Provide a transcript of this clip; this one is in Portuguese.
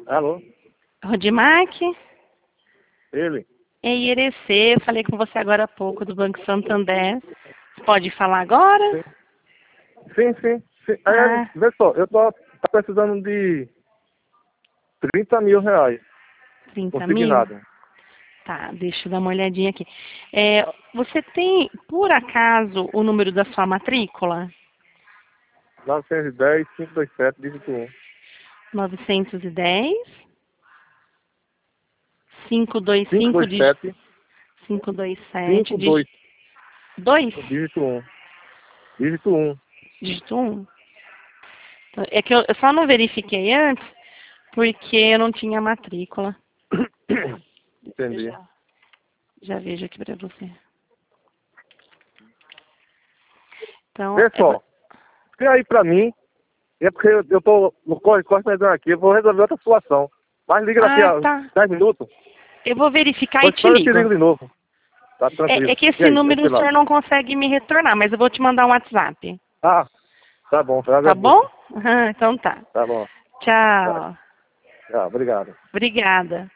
Alô? Rodimac? Ele? Em Irecê, eu falei com você agora há pouco do Banco Santander. Pode falar agora? Sim. Ah, Vê só, eu tô precisando de 30 mil reais 30 mil? consignado. Tá, deixa eu dar uma olhadinha aqui. Você tem, por acaso, o número da sua matrícula? 910, 527, dígito 1. 910 525 527, 527 52, 2 dígito 1. Dígito 1. dígito 1. É que eu só não verifiquei antes porque eu não tinha matrícula. Entendi. Já vejo aqui para você. Então, Vê só, tem aí pra mim, é porque eu tô no corre aqui, eu vou resolver outra situação. Mas liga daqui a tá. 10 minutos, Eu vou verificar e depois te eu te ligo ligo. de novo. Tá tranquilo. É que E esse aí, número esse o lado? senhor não consegue me retornar, mas eu vou te mandar um WhatsApp. Ah, tá bom, eu Tá bom? agradeço. Então tá. Tá bom. Tá. Tchau. Obrigado. Obrigada.